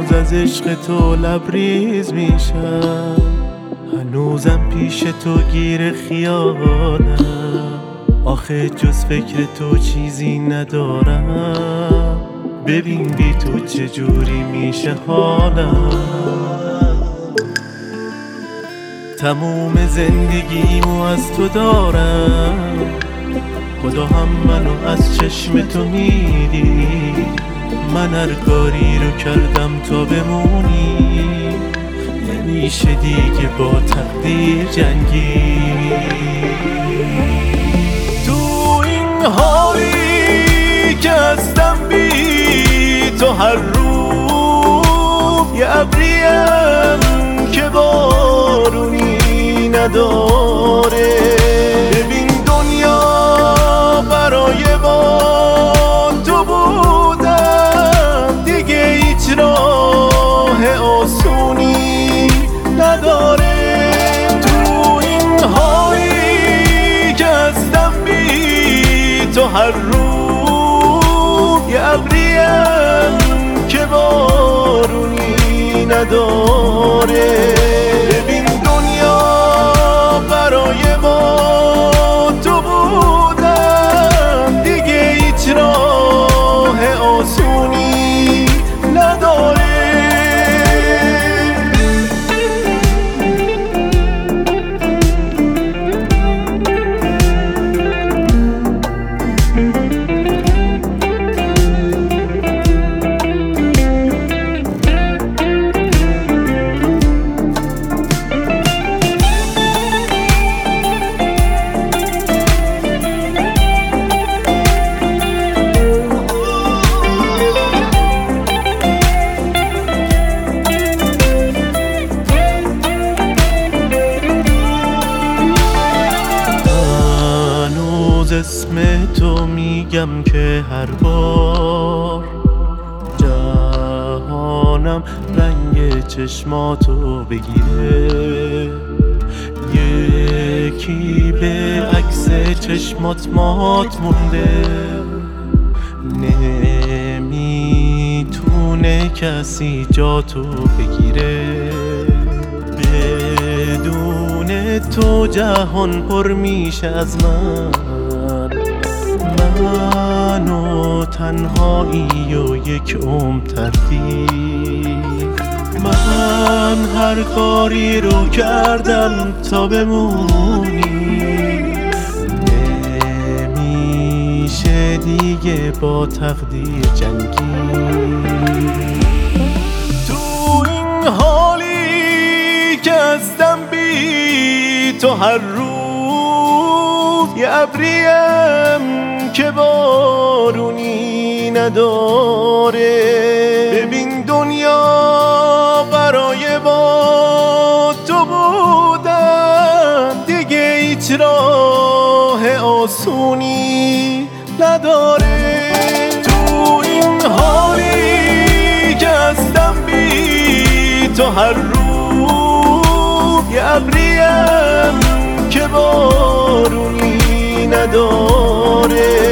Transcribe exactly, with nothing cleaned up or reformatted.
هنوز از عشق تو لبریز میشم، هنوزم پیش تو گیر خیالم. آخه جز فکر تو چیزی ندارم، ببین بی تو چجوری میشه حالم. تموم زندگیمو از تو دارم، خدا هم منو از چشم تو میدی. من هر کاری رو کردم تا بمونی، نمیشه دیگه با تقدیر جنگی. تو این حالی که هستم بی تو، هر روز یه ابریم که بارونی نداره. ببین دنیا برای با تو بودم دیگه هیچ راه آسونی نداره. تو این حالی که هستم بی تو، هر روز یه ابریم که بارونی نداره. ببین دنیا برای ما تو بودم دیگه هیچ راه آسونی نداره. اسم تو میگم که هر بار جهانم رنگ چشماتو بگیره. یکی به عکس چشمات مات مونده، نمیتونه کسی جاتو بگیره. بدون تو جهان پر میشه از من، من و تنهایی و یک عمر تردید. من هر کاری رو کردم تا بمونی، نمیشه دیگه با تقدیر جنگی. تو این حالی که هستم بی تو، هر روز یه ابریم که بارونی نداره. ببین دنیا برای با تو بودم دیگه هیچ راه آسونی نداره. تو این حالی که هستم بی تو، هر روز یه ابریم که بارونی نداره.